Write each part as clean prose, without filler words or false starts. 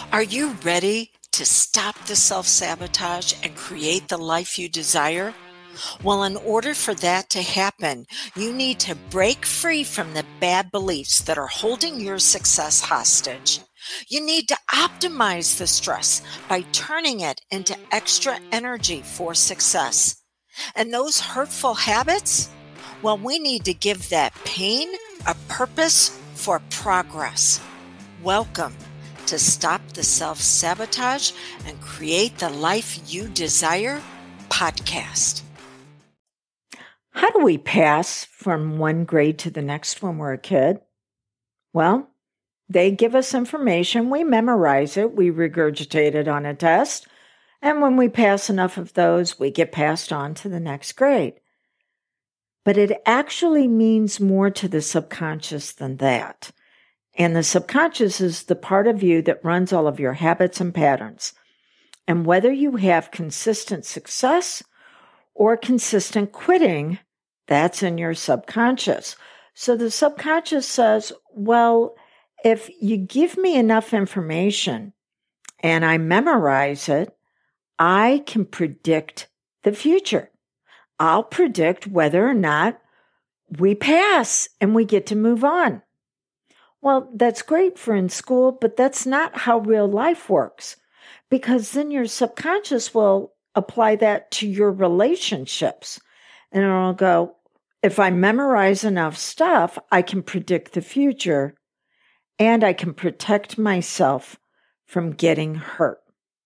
Are you ready to stop the self-sabotage and create the life you desire? Well, in order for that to happen, you need to break free from the bad beliefs that are holding your success hostage. You need to optimize the stress by turning it into extra energy for success. And those hurtful habits? Well, we need to give that pain a purpose for progress. Welcome to Stop the Self-Sabotage and Create the Life You Desire podcast. How do we pass from one grade to the next when we're a kid? Well, they give us information, we memorize it, we regurgitate it on a test, and when we pass enough of those, we get passed on to the next grade. But it actually means more to the subconscious than that. And the subconscious is the part of you that runs all of your habits and patterns. And whether you have consistent success or consistent quitting, that's in your subconscious. So the subconscious says, well, if you give me enough information and I memorize it, I can predict the future. I'll predict whether or not we pass and we get to move on. Well, that's great for in school, but that's not how real life works, because then your subconscious will apply that to your relationships. And it'll go, if I memorize enough stuff, I can predict the future and I can protect myself from getting hurt.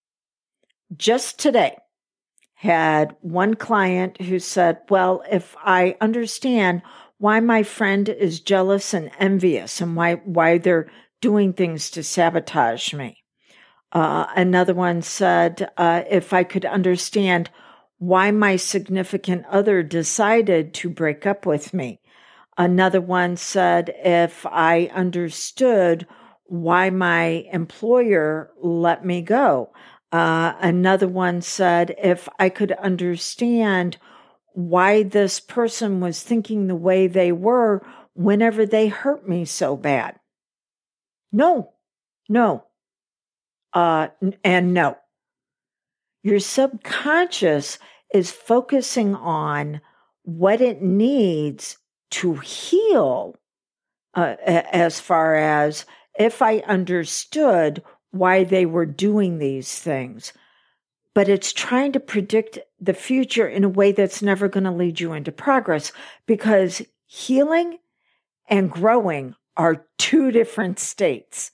Just today, had one client who said, well, if I understand why my friend is jealous and envious and why they're doing things to sabotage me. Another one said, if I could understand why my significant other decided to break up with me. Another one said, if I understood why my employer let me go. Another one said, if I could understand why this person was thinking the way they were whenever they hurt me so bad. No. And no. Your subconscious is focusing on what it needs to heal, as far as if I understood why they were doing these things. But it's trying to predict the future in a way that's never going to lead you into progress, because healing and growing are two different states.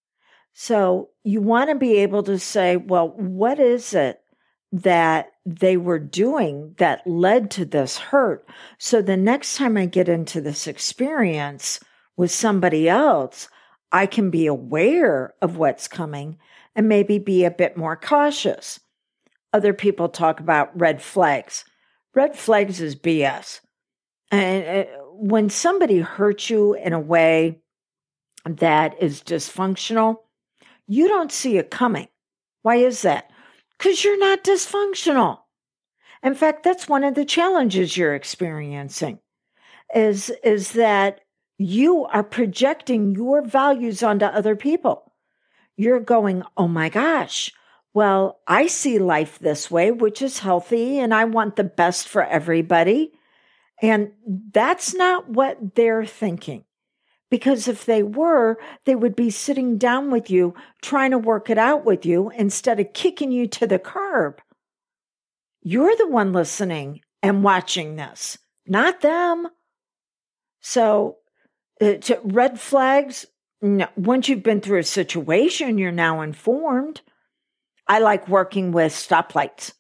So you want to be able to say, well, what is it that they were doing that led to this hurt? So the next time I get into this experience with somebody else, I can be aware of what's coming and maybe be a bit more cautious. Other people talk about red flags. Red flags is BS. And when somebody hurts you in a way that is dysfunctional, you don't see it coming. Why is that? Because you're not dysfunctional. In fact, that's one of the challenges you're experiencing, is that you are projecting your values onto other people. You're going, oh my gosh, well, I see life this way, which is healthy, and I want the best for everybody. And that's not what they're thinking. Because if they were, they would be sitting down with you, trying to work it out with you instead of kicking you to the curb. You're the one listening and watching this, not them. So, red flags, no. Once you've been through a situation, you're now informed. I like working with stoplights.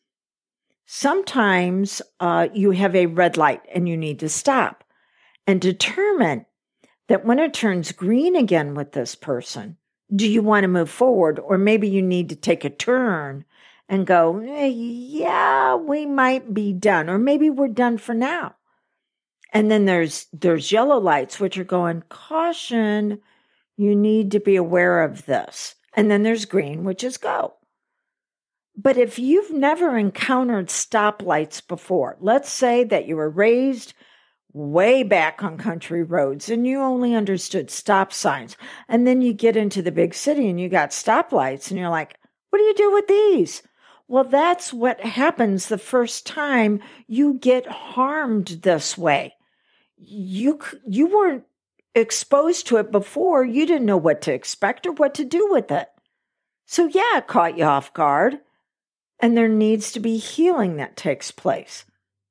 Sometimes you have a red light and you need to stop and determine that when it turns green again with this person, do you want to move forward? Or maybe you need to take a turn and go, yeah, we might be done. Or maybe we're done for now. And then there's yellow lights, which are going, caution, you need to be aware of this. And then there's green, which is go. But if you've never encountered stoplights before, let's say that you were raised way back on country roads and you only understood stop signs. And then you get into the big city and you got stoplights and you're like, what do you do with these? Well, that's what happens the first time you get harmed this way. You weren't exposed to it before. You didn't know what to expect or what to do with it. So yeah, it caught you off guard. And there needs to be healing that takes place.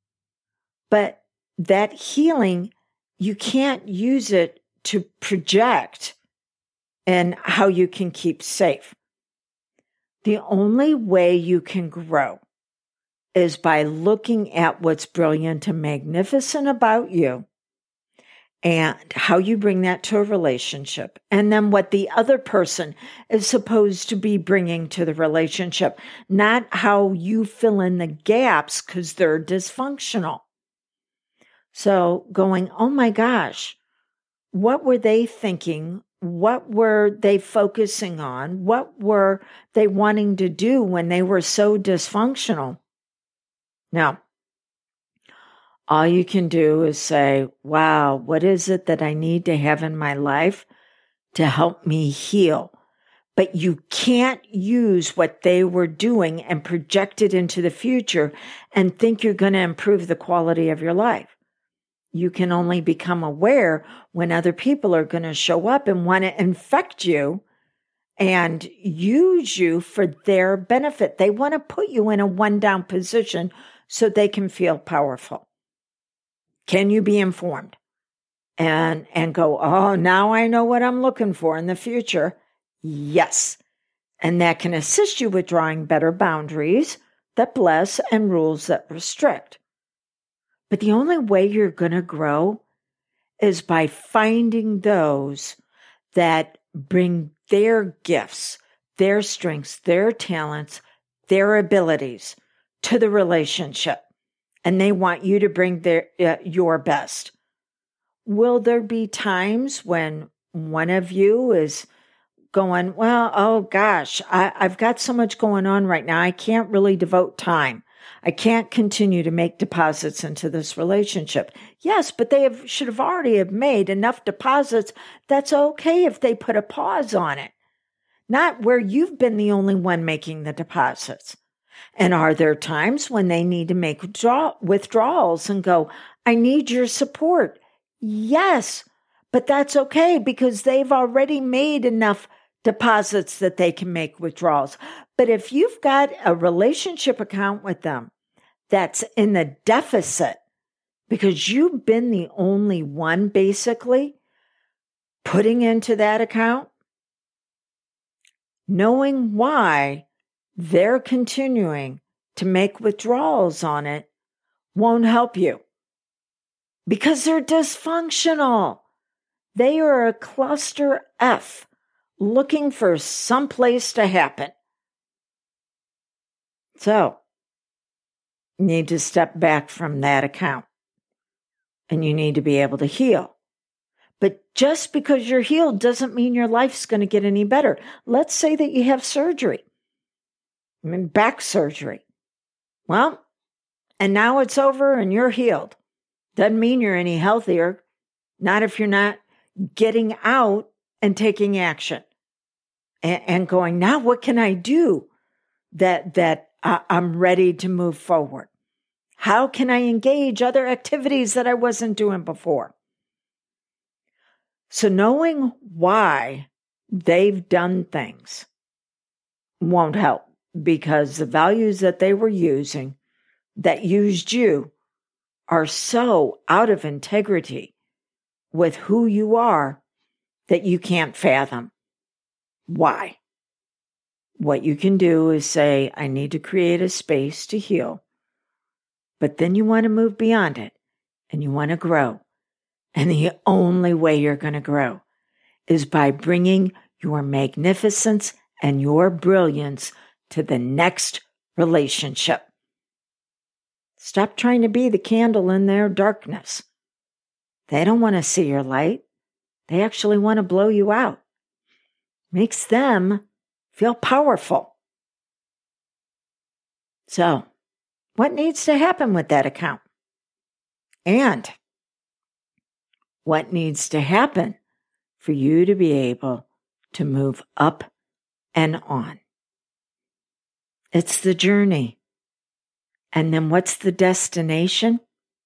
But that healing, you can't use it to project and how you can keep safe. The only way you can grow is by looking at what's brilliant and magnificent about you and how you bring that to a relationship, and then what the other person is supposed to be bringing to the relationship, not how you fill in the gaps because they're dysfunctional. So going, oh my gosh, what were they thinking? What were they focusing on? What were they wanting to do when they were so dysfunctional? Now, all you can do is say, wow, what is it that I need to have in my life to help me heal? But you can't use what they were doing and project it into the future and think you're going to improve the quality of your life. You can only become aware when other people are going to show up and want to infect you and use you for their benefit. They want to put you in a one-down position so they can feel powerful. Can you be informed and go, oh, now I know what I'm looking for in the future? Yes. And that can assist you with drawing better boundaries that bless and rules that restrict. But the only way you're going to grow is by finding those that bring their gifts, their strengths, their talents, their abilities to the relationship. And they want you to bring your best. Will there be times when one of you is going, well, oh gosh, I've got so much going on right now. I can't really devote time. I can't continue to make deposits into this relationship. Yes, but they should have already made enough deposits. That's okay if they put a pause on it. Not where you've been the only one making the deposits. And are there times when they need to make withdrawals and go, I need your support? Yes, but that's okay because they've already made enough deposits that they can make withdrawals. But if you've got a relationship account with them that's in the deficit because you've been the only one basically putting into that account, knowing why they're continuing to make withdrawals on it won't help you because they're dysfunctional. They are a cluster F looking for some place to happen. So, you need to step back from that account and you need to be able to heal. But just because you're healed doesn't mean your life's going to get any better. Let's say that you have surgery. Back surgery. Well, and now it's over and you're healed. Doesn't mean you're any healthier. Not if you're not getting out and taking action and going, now what can I do that I'm ready to move forward? How can I engage other activities that I wasn't doing before? So knowing why they've done things won't help because the values that they were using that used you are so out of integrity with who you are that you can't fathom why. What you can do is say, I need to create a space to heal. But then you want to move beyond it and you want to grow. And the only way you're going to grow is by bringing your magnificence and your brilliance to the next relationship. Stop trying to be the candle in their darkness. They don't want to see your light. They actually want to blow you out. Makes them feel powerful. So, what needs to happen with that account? And what needs to happen for you to be able to move up and on. It's the journey. And then what's the destination?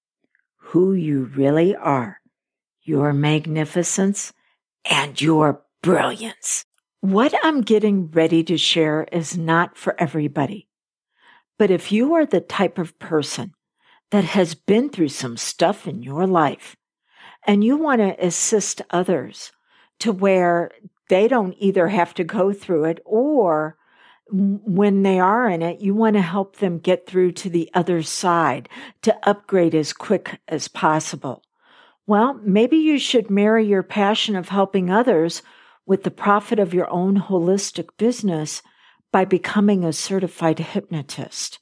Who you really are, your magnificence, and your brilliance. What I'm getting ready to share is not for everybody. But if you are the type of person that has been through some stuff in your life and you want to assist others to where they don't either have to go through it, or when they are in it, you want to help them get through to the other side to upgrade as quick as possible. Well, maybe you should marry your passion of helping others with the profit of your own holistic business by becoming a certified hypnotist.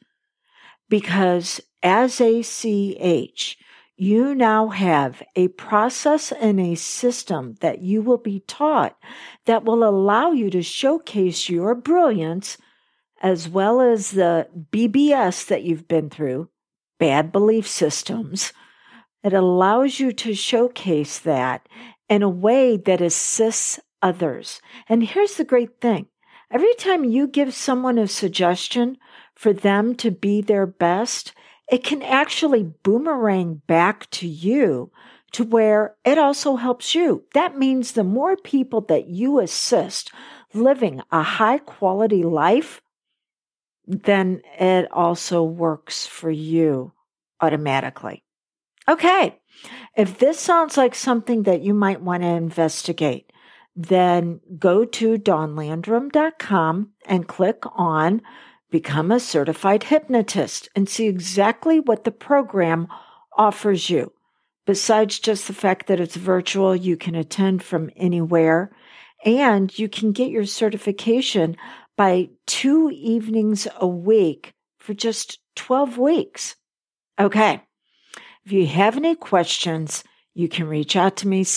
Because as a CH, you now have a process and a system that you will be taught that will allow you to showcase your brilliance as well as the BBS that you've been through, bad belief systems. It allows you to showcase that in a way that assists others. And here's the great thing. Every time you give someone a suggestion for them to be their best, it can actually boomerang back to you to where it also helps you. That means the more people that you assist living a high quality life, then it also works for you automatically. Okay, if this sounds like something that you might want to investigate, then go to dawnlandrum.com and click on Become a Certified Hypnotist and see exactly what the program offers you. Besides just the fact that it's virtual, you can attend from anywhere, and you can get your certification by 2 evenings a week for just 12 weeks. Okay. If you have any questions, you can reach out to me,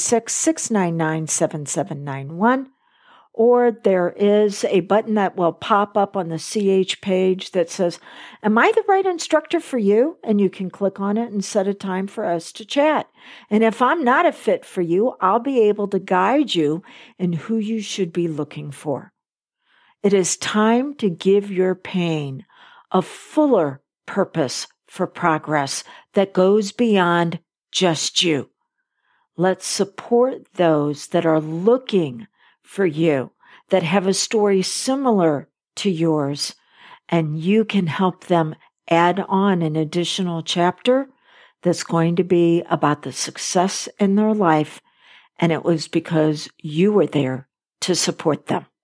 636-699-7791, or there is a button that will pop up on the CH page that says, am I the right instructor for you? And you can click on it and set a time for us to chat. And if I'm not a fit for you, I'll be able to guide you in who you should be looking for. It is time to give your pain a fuller purpose for progress that goes beyond just you. Let's support those that are looking for you, that have a story similar to yours, and you can help them add on an additional chapter that's going to be about the success in their life, and it was because you were there to support them.